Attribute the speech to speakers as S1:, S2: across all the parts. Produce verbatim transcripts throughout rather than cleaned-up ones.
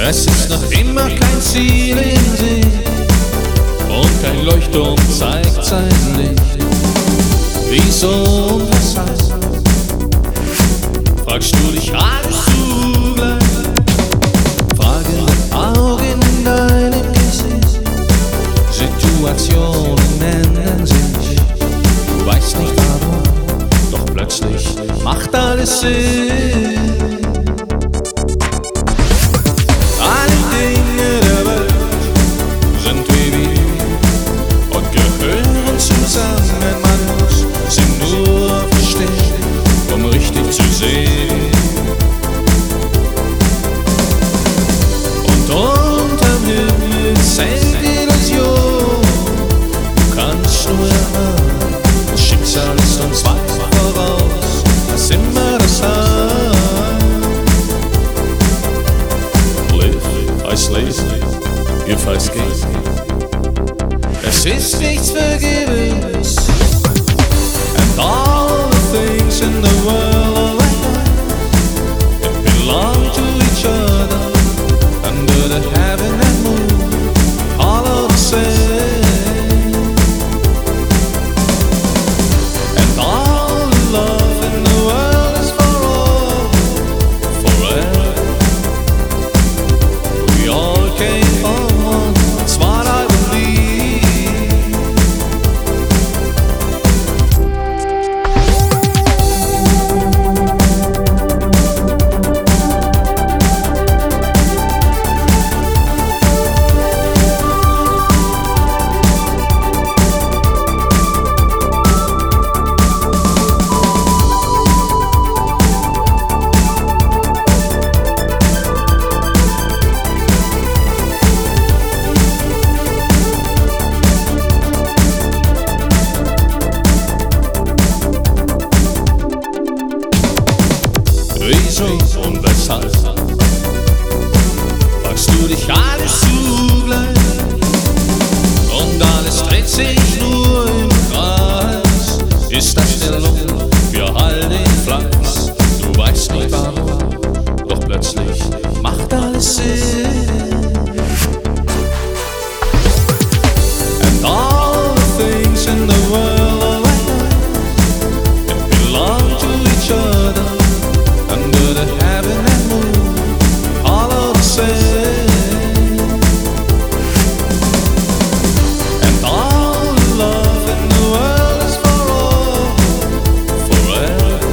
S1: Es ist noch immer kein Ziel in Sicht und kein Leuchtturm zeigt sein Licht. Wieso und weshalb? Fragst du dich alles zugleich? Fragende Augen in deinem Gesicht. Situationen ändern sich. Du weißt nicht warum, doch plötzlich macht alles Sinn. Alle Dinge der Welt sind wie wir und gehören zusammen. Man muss sie nur verstehen, um richtig zu sehen. Und unterm Himmel zählt Illusion. Du kannst nur erahnen, das Schicksal ist uns weit voraus, was immer das hat. Live, I slave, if I escape. Es ist nichts vergebens, and all the things in the world that belong to each other under the heaven and moon, all of the same. And all the love in the world is for all, forever. We all came from one, that's what I believe. Wieso und weshalb? Fragst du dich alles zugleich und alles dreht sich nur im Kreis. Ist das der Lohn für all den Fleiß? Du weißt nicht warum, doch plötzlich macht alles Sinn. And all the things in the world that belong to each other under the heaven and moon, all of the same. And all the love in the world is for all, forever.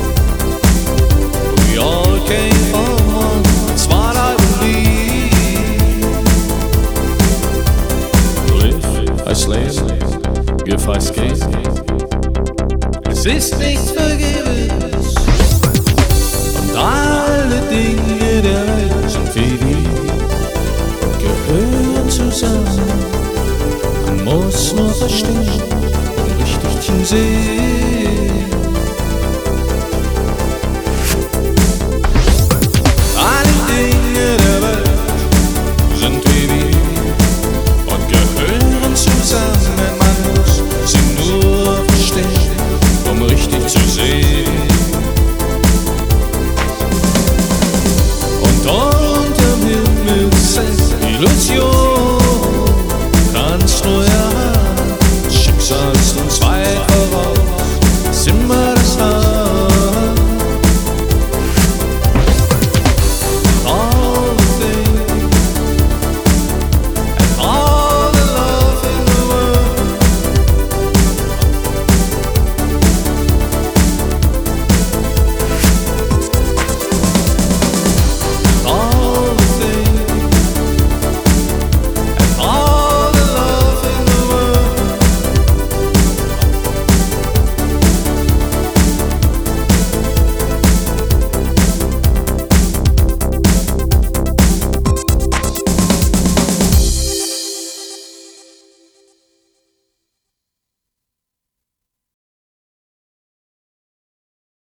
S1: We all came from one, that's what I believe. Live, I slave, give, I escape. Es ist nichts vergebens. Alle Dinge der Welt sind wie wir, gehören zusammen. Man muss nur verstehen, um richtig zu sehen. Alle Dinge der Welt sind wie wir und gehören zusammen. Man muss sie nur verstehen, um richtig zu sehen. Unterm Himmel sind Illusionen.